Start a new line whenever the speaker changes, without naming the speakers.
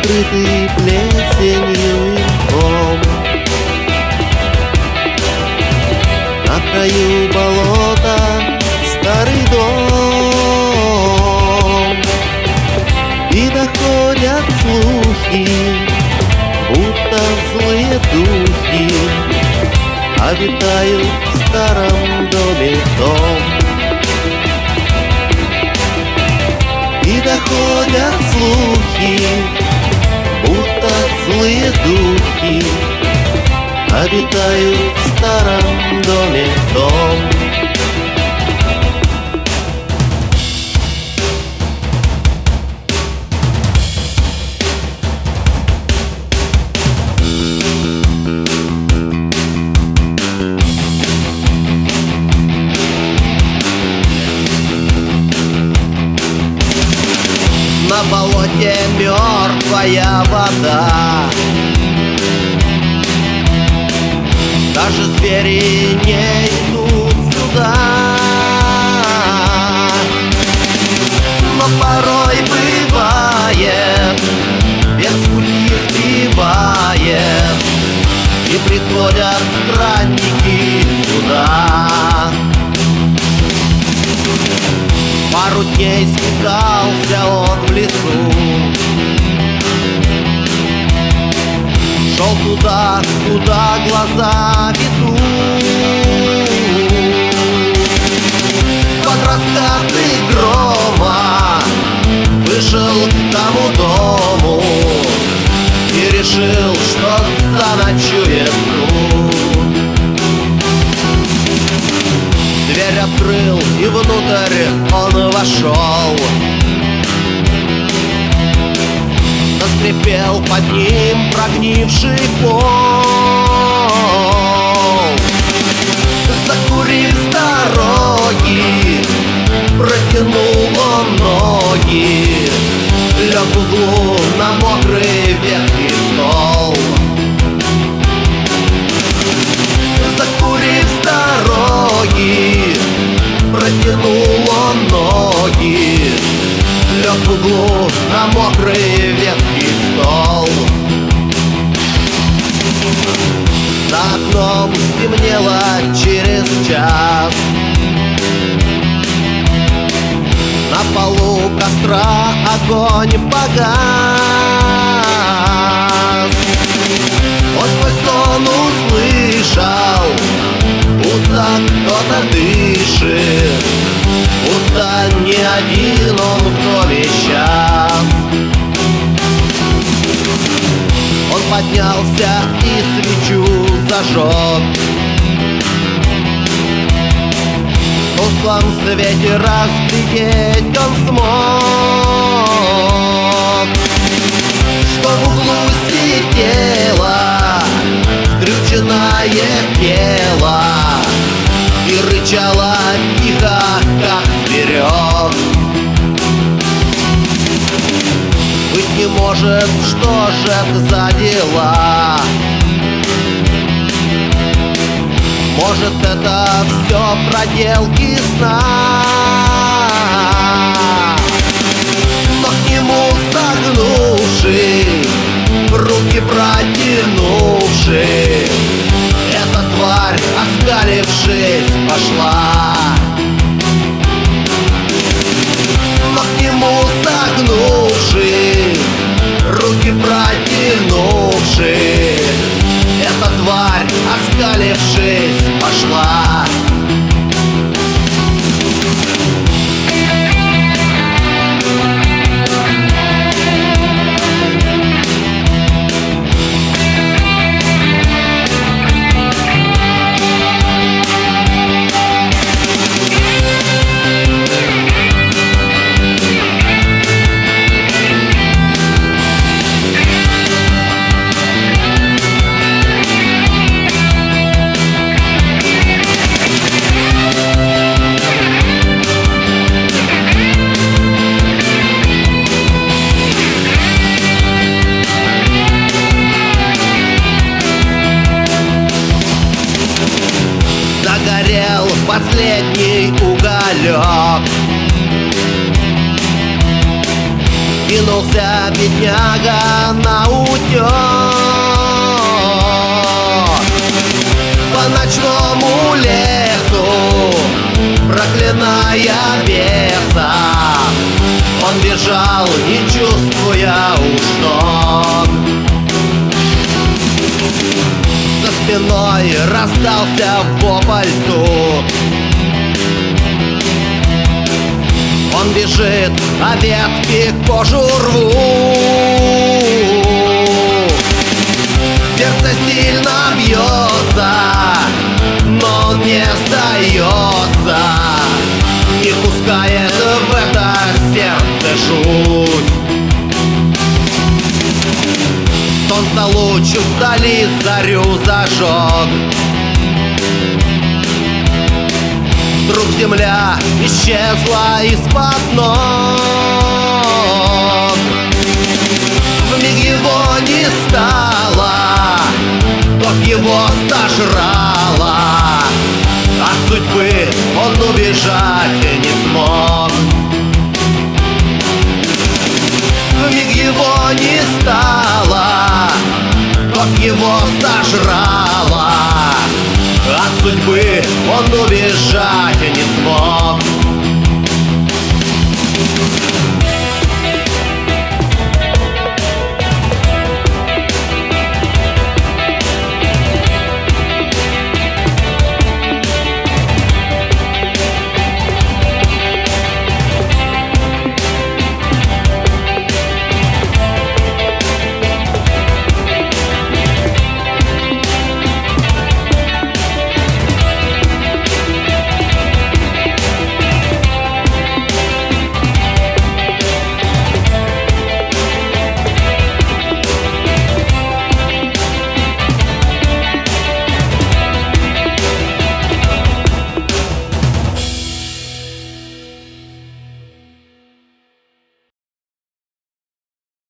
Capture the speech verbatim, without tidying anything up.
покрытый плесенью и мхом. На краю болота старый дом, и доходят слухи, будто злые духи обитают в старом доме том. И доходят слухи, будто злые духи обитают в старом доме том. На болоте мертвая вода, даже звери не идут сюда. Но порой бывает, без пути сбивает, и приходят странники сюда. Пару дней скитался он в лесу, шел туда, куда глаза ведут. Под раскаты грома вышел к тому дому и решил, что заночует тут. Дверь открыл, и внутрь он вошел. Заскрипел под ним прогнивший пол. Закурив с дороги, протянул он ноги, лег в углу на мокрый ветхий стол. Закурив с дороги, протянул он ноги, лег в углу на мокрый ветхий стол. За окном стемнело через час. На полу костра огонь погас. Он сквозь сон услышал, будто кто-то дышит, будто не один он в доме сейчас. Он поднялся и свечу зажег. В тусклом свете разглядеть он смог, что в углу сидела скрюченное тело и рычала тихо, как зверек. Быть не может, что же это за дела? Может, это все проделки сна? Но к нему согнувшись, руки протянувшись, эта тварь, оскалившись, пошла. Но к нему согнувшись, руки протянувшись, эта тварь, оскалившись, пошла. кинулся бедняга на утёк. По ночному лесу, проклиная беса, он бежал, не чувствуя уж ног. За спиной раздался вопль тут. Он бежит, а ветки кожу рвут. Сердце сильно бьется, но он не сдается, не пускает в это сердце жуть. Солнце луч вдали зарю зажег. Вдруг земля исчезла из-под ног. Вмиг его не стало, ток его сожрало. От судьбы он убежать не смог. Вмиг его не стало, ток его сожрало. От судьбы он убежать не смог.